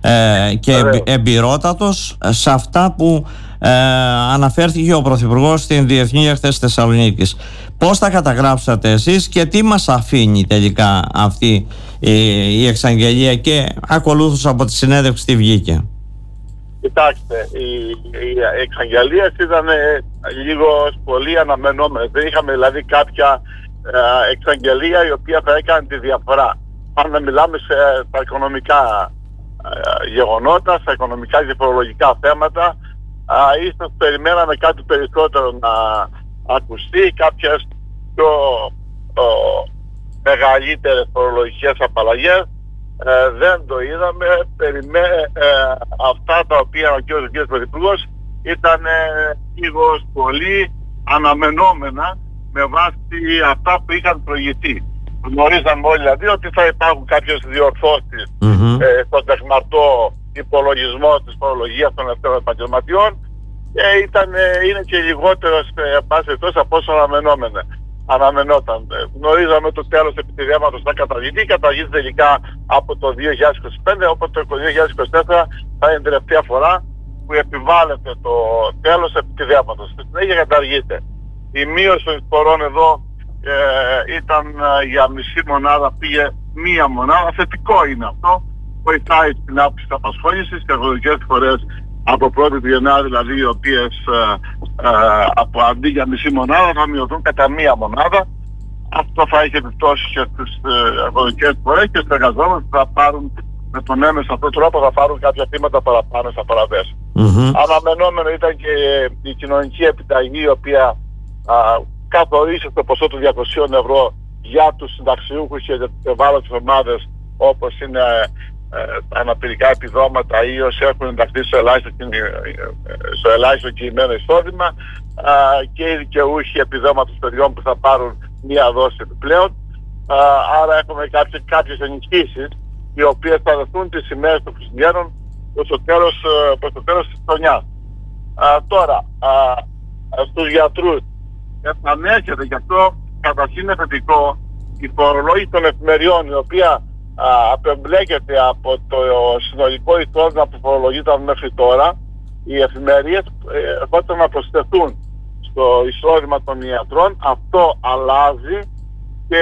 και εμπειρότατος σε αυτά που αναφέρθηκε ο Πρωθυπουργός στην Διεθνή Έκθεση Θεσσαλονίκης. Πώς τα καταγράψατε εσείς και τι μας αφήνει τελικά αυτή η εξαγγελία και ακολούθως από τη συνέντευξη τι βγήκε? Κοιτάξτε, η εξαγγελία ήταν λίγο πολύ αναμενόμενη. Δεν είχαμε δηλαδή κάποια εξαγγελία η οποία θα έκανε τη διαφορά. Αν μιλάμε στα οικονομικά γεγονότα, στα οικονομικά και φορολογικά θέματα, ίσως περιμέναμε κάτι περισσότερο να ακουστεί, κάποιες πιο μεγαλύτερες φορολογικές απαλλαγές. Δεν το είδαμε. Αυτά τα οποία ο κ. Πρωθυπουργός ήταν λίγο πολύ αναμενόμενα με βάση αυτά που είχαν προηγηθεί. Γνωρίζαμε όλοι δηλαδή ότι θα υπάρχουν κάποιες διορθώσεις στον τεχναρτό υπολογισμό της φορολογίας των ελευθέρων επαγγελματιών και είναι και λιγότερο από όσο αναμενόταν. Γνωρίζαμε το τέλος επιτηρήματος θα καταργηθεί, καταργείται τελικά από το 2025, οπότε το 2024 θα είναι η τελευταία φορά που επιβάλλεται το τέλος επιτηρήματος. Στη συνέχεια καταργείται. Η μείωση των εισφορών εδώ ήταν για μισή μονάδα, πήγε μία μονάδα. Θετικό είναι αυτό. Βοηθάει στην αύξηση της απασχόλησης και εργοδοτικές φορές από 1η του Γενάρη, δηλαδή οι οποίες αντί για μισή μονάδα θα μειωθούν κατά μία μονάδα. Αυτό θα έχει επιπτώσει και στις εργοδοτικές φορές και στους εργαζόμενους που θα πάρουν με τον έμεσο αυτόν τον τρόπο θα πάρουν κάποια χρήματα παραπάνω στα παραδέσια. Αναμενόμενο ήταν και η κοινωνική επιταγή η οποία καθορίσει το ποσό του 200 ευρώ για τους συνταξιούχους και για τις ευάλωτες ομάδες όπως είναι τα αναπηρικά επιδόματα ή όσοι έχουν ενταχθεί στο ελάχιστο κειμένο εισόδημα και οι δικαιούχοι επιδόματος παιδιών που θα πάρουν μία δόση επιπλέον. Άρα έχουμε κάποιες ενισχύσεις οι οποίες θα δοθούν τις ημέρες των Χριστουγέννων προς το τέλος της χρονιάς. Τώρα, στους γιατρούς επανέρχεται, γι' αυτό καταρχήν είναι θετικό η φορολόγηση των εφημεριών, η οποία απεμπλέκεται από το συνολικό εισόδημα που φορολογείται μέχρι τώρα. Οι εφημερίες έρχονται να προσθεθούν στο εισόδημα των ιατρών. Αυτό αλλάζει και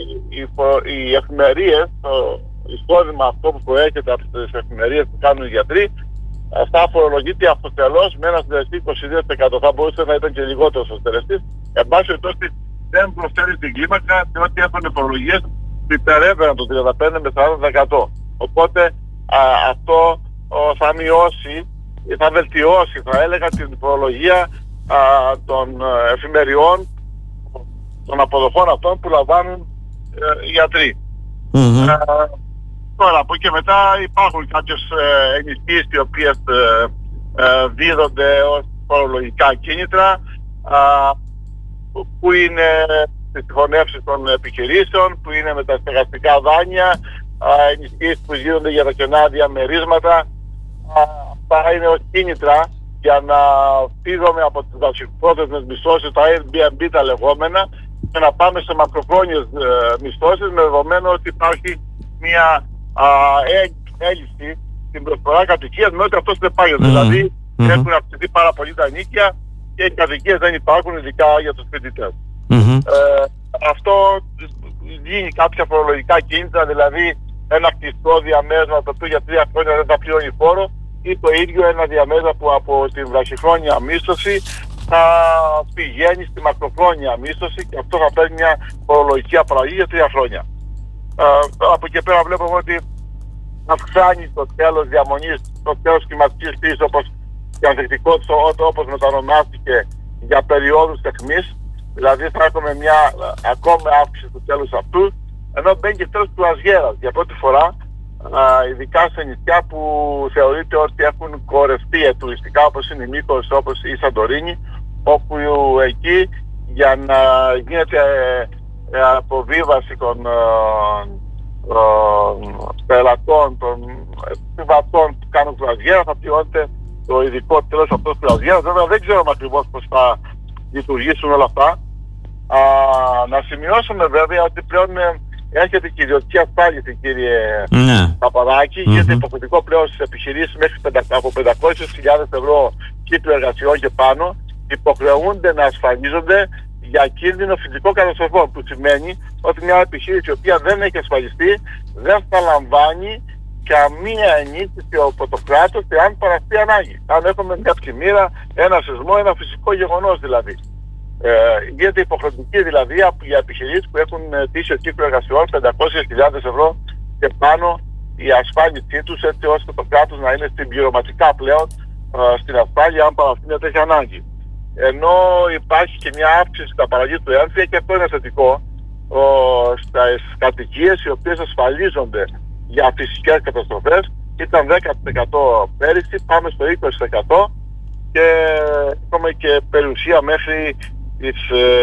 οι εφημερίες, το εισόδημα αυτό που προέρχεται από τις εφημερίες που κάνουν οι γιατροί, θα φορολογείται αυτοτελώς με ένα συντελεστή 22%. Θα μπορούσε να ήταν και λιγότερο ο συντελεστής. Εν πάση περιπτώσει δεν προσφέρει την κλίμακα, διότι έχουν φορολογίες που υπερεύαιναν το 35% με 40%. Οπότε αυτό θα μειώσει, θα βελτιώσει, θα έλεγα, την φορολογία των εφημεριών, των αποδοχών αυτών που λαμβάνουν οι γιατροί. Τώρα από εκεί μετά υπάρχουν κάποιες ενισχύσεις οι οποίες δίδονται ως φορολογικά κίνητρα που είναι στις συγχωνεύσεις των επιχειρήσεων, που είναι με τα στεγαστικά δάνεια, ενισχύσεις που γίνονται για τα κενά διαμερίσματα. Αυτά είναι ως κίνητρα για να φύγουμε από τις βασικοπρόθεσμες μισθώσεις, τα Airbnb τα λεγόμενα, και να πάμε σε μακροχρόνιες μισθώσεις, με δεδομένο ότι υπάρχει μια έλλειψη στην προσφορά κατοικίας με ό,τι αυτό συνεπάγεται. Δηλαδή έχουν αυξηθεί πάρα πολύ τα ενοίκια και οι κατοικίες δεν υπάρχουν, ειδικά για τους φοιτητές. Αυτό δίνει κάποια φορολογικά κίνητρα, δηλαδή ένα κλειστό διαμέρισμα το οποίο για 3 χρόνια δεν θα πληρώνει φόρο, ή το ίδιο ένα διαμέρισμα που από την βραχυχρόνια μίσθωση θα πηγαίνει στη μακροχρόνια μίσθωση και αυτό θα παίρνει μια φορολογική απαλλαγή για 3 χρόνια. Από εκεί πέρα βλέπουμε ότι αυξάνει το τέλος διαμονής, το τέλος κλιματικής κρίσης, όπως η ανθεκτικότητα όπως μετανομάστηκε για περιόδους αιχμής. Δηλαδή θα έχουμε μια ακόμα αύξηση του τέλους αυτού, ενώ μπαίνει και τέλος του Αζιέρας για πρώτη φορά, ειδικά σε νησιά που θεωρείται ότι έχουν κορευτεί τουριστικά, όπως είναι η Μύκονος, όπως η Σαντορίνη, όπου εκεί για να γίνεται αποβίβαση των πελατών, των επιβατών που κάνουν κρουαζιέρα, θα πληρώνεται το ειδικό τέλος αυτός του κρουαζιέρα. Βέβαια δεν ξέρουμε ακριβώς πώς θα λειτουργήσουν όλα αυτά. Να σημειώσουμε βέβαια ότι πλέον έρχεται η ιδιωτική ασφάλιση, κύριε Παπαδάκη, γίνεται υποχρεωτικό πλέον στις επιχειρήσεις μέχρι από 500.000 ευρώ κύκλο εργασιών και πάνω, υποχρεούνται να ασφαλίζονται για κίνδυνο φυσικών καταστροφών, που σημαίνει ότι μια επιχείρηση η οποία δεν έχει ασφαλιστεί δεν θα λαμβάνει καμία ενίσχυση από το κράτος εάν παραστεί ανάγκη. Αν έχουμε μια πλημμύρα, ένα σεισμό, ένα φυσικό γεγονός δηλαδή. Γίνεται υποχρεωτική δηλαδή για επιχειρήσεις που έχουν τύχει κύκλο εργασιών 500.000 ευρώ και πάνω η ασφάλισή τους, έτσι ώστε το κράτος να είναι συμπληρωματικά πλέον στην ασφάλεια αν παραστεί μια τέτοια ανάγκη. Ενώ υπάρχει και μια αύξηση στην απαλλαγή του έμφυα, και αυτό είναι θετικό, στις κατοικίες οι οποίες ασφαλίζονται για φυσικές καταστροφές. Ήταν 10% πέρυσι, πάμε στο 20% και έχουμε και περιουσία μέχρι τις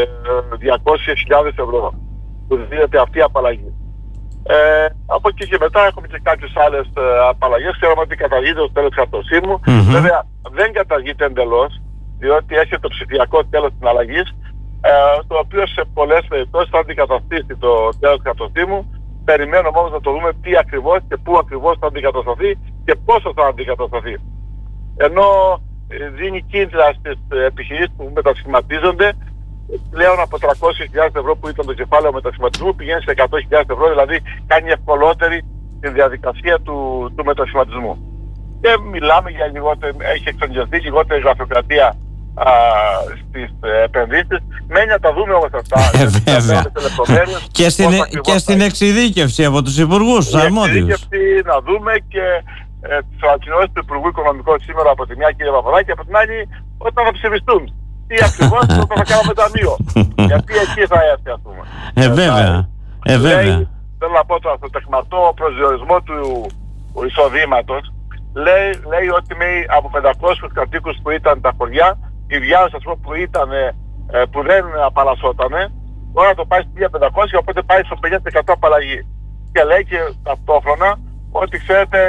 200.000 ευρώ που δίνεται αυτή η απαλλαγή. Από εκεί και μετά έχουμε και κάποιες άλλες απαλλαγές. Ξέρουμε ότι καταργείται το τέλος χαρτοσύμου. Βέβαια δεν καταργείται εντελώς, διότι έχει το ψηφιακό τέλος της αλλαγής, το οποίο σε πολλές περιπτώσεις θα αντικαταστήσει το τέλος χαρτοσύμου. Περιμένουμε όμως να το δούμε τι ακριβώς και πού ακριβώς θα αντικατασταθεί και πόσο θα αντικατασταθεί. Ενώ δίνει κίνητρα στις επιχειρήσεις που μετασχηματίζονται, πλέον από 300.000 ευρώ που ήταν το κεφάλαιο μετασχηματισμού πηγαίνει σε 100.000 ευρώ, δηλαδή κάνει ευκολότερη τη διαδικασία του μετασχηματισμού. Και μιλάμε για λιγότερη, έχει εξαγγελθεί λιγότερη γραφειοκρατία στις επενδύσεις. Μένει να τα δούμε όμως αυτά. Βέβαια. Και στην εξειδίκευση από τους υπουργούς, τους αρμόδιους. Εξειδίκευση να δούμε και τις ανακοινώσεις του Υπουργού Οικονομικών σήμερα από τη μια, κύριε Παπαδάκη, από την άλλη όταν θα ψηφιστούν. Τι ακριβώς όταν θα κάνουμε ταμείο. Γιατί εκεί θα έρθει, ας πούμε. Βέβαια. Θέλω να πω τώρα, στο τεκματό προσδιορισμό του εισοδήματος, λέει ότι από 500 κατοίκους που ήταν τα χωριά, οι Βιάννες, ας πούμε, που δεν απαλλασσότανε, τώρα το πάει στη 1500, οπότε πάει στο 50% απαλλαγή. Και λέει και ταυτόχρονα ότι, ξέρετε,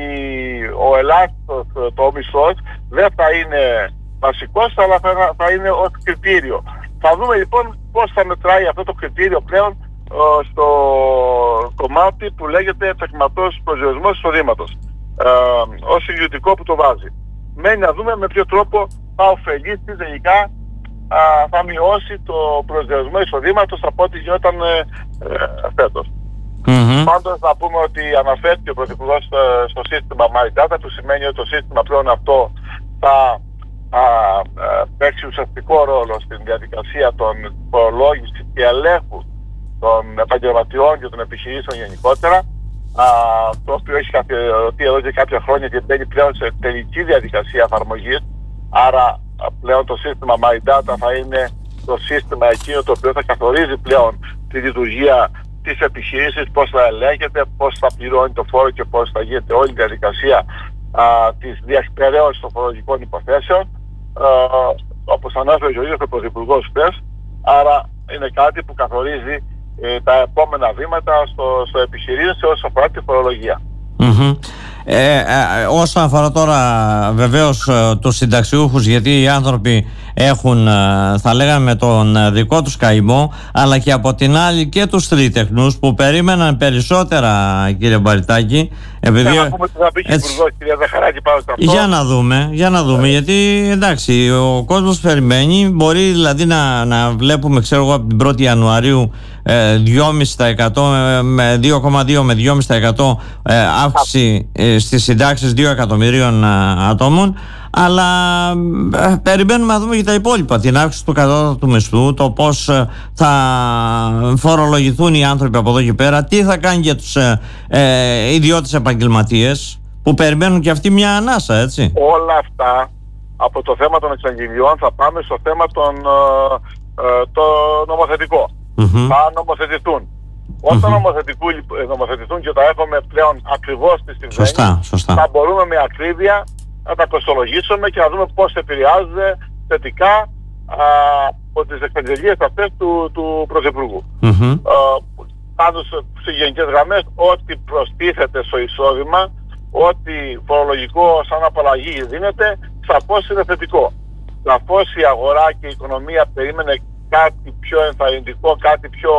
ο ελάχιστος, το μισθός δεν θα είναι βασικός, αλλά θα είναι ως κριτήριο. Θα δούμε λοιπόν πώς θα μετράει αυτό το κριτήριο πλέον στο κομμάτι που λέγεται τεκματός προσδιορισμός εισοδήματος, ως ιδιωτικό που το βάζει. Μένει να δούμε με ποιο τρόπο θα ωφελήσει τελικά, θα μειώσει το προσδιορισμό εισοδήματος από ό,τι γινόταν φέτος. Πάντως να πούμε ότι αναφέρθηκε ο Πρωθυπουργός στο σύστημα My Data, που σημαίνει ότι το σύστημα πλέον αυτό θα παίξει ουσιαστικό ρόλο στην διαδικασία των φορολόγησης και ελέγχου των επαγγελματιών και των επιχειρήσεων γενικότερα, το οποίο έχει καθιερωθεί εδώ και κάποια χρόνια και μπαίνει πλέον σε τελική διαδικασία εφαρμογής. Άρα πλέον το σύστημα My Data θα είναι το σύστημα εκείνο το οποίο θα καθορίζει πλέον τη λειτουργία της επιχείρησης, πώς θα ελέγχεται, πώς θα πληρώνει το φόρο και πώς θα γίνεται όλη η διαδικασία της διεκπαιρέωσης των φορολογικών υποθέσεων, όπως ανέφερε ο ίδιος ο Πρωθυπουργός χθες. Άρα είναι κάτι που καθορίζει τα επόμενα βήματα στο επιχειρήν σε όσο αφορά τη φορολογία. Όσον αφορά τώρα βεβαίως τους συνταξιούχους, γιατί οι άνθρωποι έχουν, θα λέγαμε, τον δικό τους καημό, αλλά και από την άλλη και τους τρίτεχνους που περίμεναν περισσότερα, κύριε Μπαριτάκη. Επειδή... να πούμε τι θα πει και Υπουργός, κυρία Ζαχαράκη, πάνω σε αυτό. Για να δούμε, γιατί εντάξει, ο κόσμος περιμένει. Μπορεί δηλαδή να βλέπουμε, ξέρω εγώ, από την 1η Ιανουαρίου 2,5% με 2,2 με 2,5% αύξηση στις συντάξεις 2 εκατομμυρίων ατόμων, αλλά περιμένουμε να δούμε και τα υπόλοιπα, την αύξηση του κατώτατου μισθού, το πώς θα φορολογηθούν οι άνθρωποι από εδώ και πέρα, τι θα κάνει για τους ιδιώτες επαγγελματίες που περιμένουν και αυτοί μια ανάσα, έτσι. Όλα αυτά από το θέμα των εξαγγελιών θα πάμε στο θέμα το νομοθετικό. Θα νομοθετηθούν. Όταν νομοθετηθούν και τα έχουμε πλέον ακριβώς στη στιγμή, σωστά. θα μπορούμε με ακρίβεια να τα κοστολογήσουμε και να δούμε πώς επηρεάζονται θετικά από τις εξαγγελίες αυτές του Πρωθυπουργού. Πάντως σε γενικές γραμμές, ό,τι προστίθεται στο εισόδημα, ό,τι φορολογικό σαν απαλλαγή δίνεται, σαφώς είναι θετικό. Σαφώς η αγορά και η οικονομία περίμενε κάτι πιο ενθαρρυντικό, κάτι πιο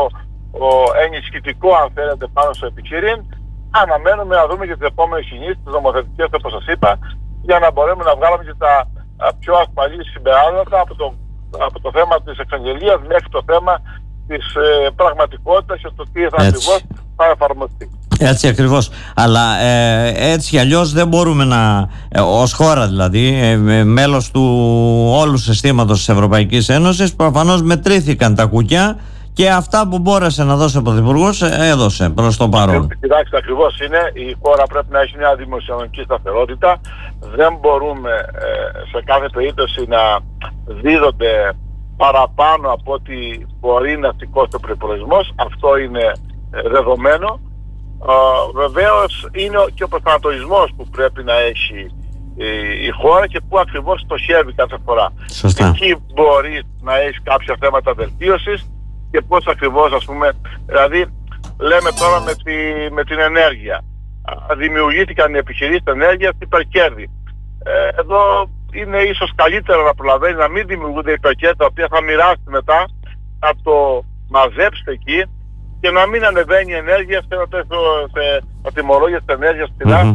ενισχυτικό, αν θέλετε, πάνω στο επιχειρήν. Αναμένουμε να δούμε και τις επόμενες κινήσεις, τις νομοθετικές, όπως σας είπα, για να μπορέσουμε να βγάλουμε και τα πιο ασφαλή συμπεράσματα από το θέμα της εξαγγελίας μέχρι το θέμα της πραγματικότητας και το τι ακριβώς θα εφαρμοστεί. Έτσι ακριβώς. Αλλά έτσι κι αλλιώς δεν μπορούμε να, ως χώρα δηλαδή, μέλος του όλου συστήματος της Ευρωπαϊκής Ένωσης, προφανώς μετρήθηκαν τα κουκιά και αυτά που μπόρεσε να δώσει ο Πρωθυπουργός έδωσε προς το παρόν. Κοιτάξτε, ακριβώς είναι. Η χώρα πρέπει να έχει μια δημοσιονομική σταθερότητα. Δεν μπορούμε σε κάθε περίπτωση να δίδονται παραπάνω από ό,τι μπορεί να σηκώσει ο προϋπολογισμός. Αυτό είναι δεδομένο. Βεβαίως είναι και ο προσανατολισμός που πρέπει να έχει η χώρα και που ακριβώς στοχεύει κάθε φορά. Σωστά. Εκεί μπορεί να έχει κάποια θέματα βελτίωσης και πώς ακριβώς, ας πούμε, δηλαδή λέμε τώρα με την ενέργεια. Δημιουργήθηκαν οι επιχειρήσεις ενέργειας υπερκέρδη. Εδώ είναι ίσως καλύτερο να προλαβαίνει να μην δημιουργούνται υπερκέρδη τα οποία θα μοιράσει μετά, να το μαζέψετε εκεί και να μην ανεβαίνει η ενέργεια στα τιμολόγια της ενέργειας ψηλά,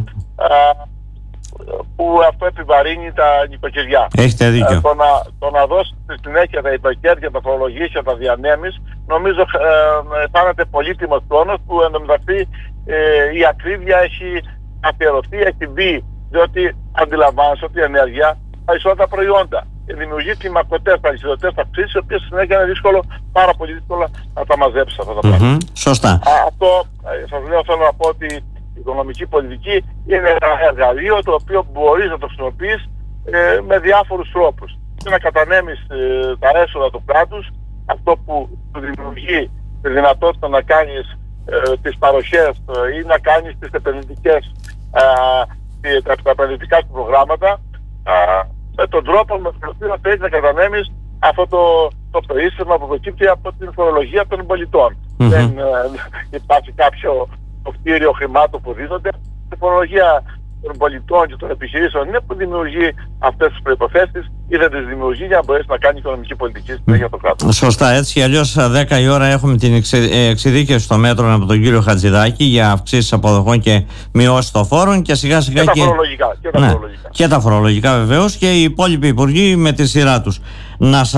που αυτό επιβαρύνει τα νοικοκυριά. Έχετε δίκιο. Το να δώσει στη συνέχεια τα υπερκέρδια, τα φορολογήσεις, τα διανέμεις, νομίζω αισθάνεται πολύτιμος χρόνος που εν τω μεταξύ η ακρίβεια έχει αφιερωθεί, έχει μπει, διότι αντιλαμβάνεσαι ότι η ενέργεια θα ισότητα προϊόντα. Δημιουργεί κλιμακωτές, αλυσιδωτές αυξήσεις, οι οποίες συνέχεια είναι πάρα πολύ δύσκολο να τα μαζέψει αυτά τα πράγματα. Σωστά. Αυτό σας λέω, θέλω να πω ότι η οικονομική πολιτική είναι ένα εργαλείο το οποίο μπορείς να το χρησιμοποιείς με διάφορους τρόπους. Και να κατανέμεις τα έσοδα του κράτους, αυτό που του δημιουργεί τη δυνατότητα να κάνεις τις παροχές ή να κάνεις τις επενδυτικές, τα επενδυτικά σου προγράμματα, με τον τρόπο με τον οποίο θέλεις να κατανέμεις αυτό το περίσσευμα που προκύπτει από την φορολογία των πολιτών. Δεν υπάρχει κάποιο κτίριο χρημάτων που δίνονται. Η φορολογία των πολιτών και των επιχειρήσεων είναι που δημιουργεί αυτές τις προϋποθέσεις ή δεν τις δημιουργεί για να μπορέσει να κάνει οικονομική πολιτική για το κράτος. Σωστά, έτσι κι αλλιώς 10 η ώρα έχουμε την εξειδίκευση των μέτρων από τον κύριο Χατζηδάκη για αυξήσεις αποδοχών και μειώσεις των φόρων και σιγά σιγά και τα φορολογικά. Και τα φορολογικά βεβαίως και οι υπόλοιποι υπουργοί με τη σειρά τους.